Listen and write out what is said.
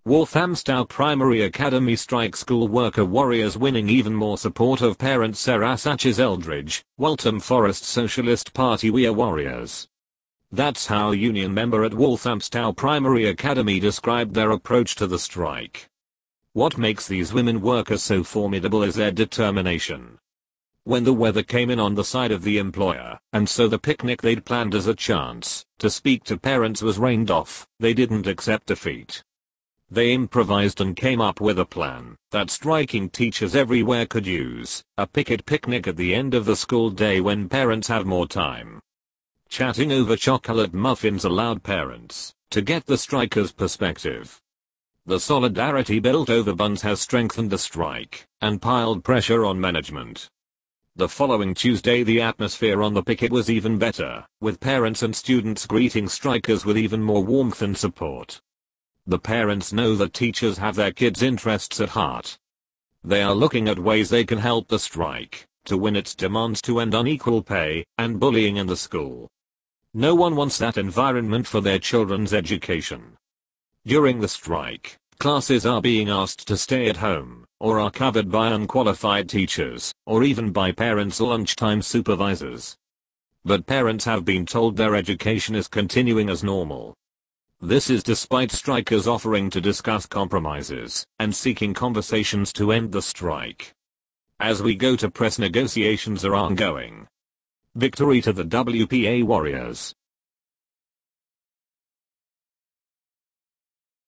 Walthamstow Primary Academy strike school worker warriors winning even more support of parents. Sarah Satches Eldridge, Waltham Forest Socialist Party. We are warriors. That's how a union member at Walthamstow Primary Academy described their approach to the strike. What makes these women workers so formidable is their determination. When the weather came in on the side of the employer, and so the picnic they'd planned as a chance to speak to parents was rained off, they didn't accept defeat. They improvised and came up with a plan that striking teachers everywhere could use: a picket picnic at the end of the school day when parents have more time. Chatting over chocolate muffins allowed parents to get the strikers' perspective. The solidarity built over buns has strengthened the strike and piled pressure on management. The following Tuesday the atmosphere on the picket was even better, with parents and students greeting strikers with even more warmth and support. The parents know that teachers have their kids' interests at heart. They are looking at ways they can help the strike to win its demands to end unequal pay and bullying in the school. No one wants that environment for their children's education. During the strike, classes are being asked to stay at home, or are covered by unqualified teachers, or even by parents or lunchtime supervisors. But parents have been told their education is continuing as normal. This is despite strikers offering to discuss compromises and seeking conversations to end the strike. As we go to press, negotiations are ongoing. Victory to the WPA warriors.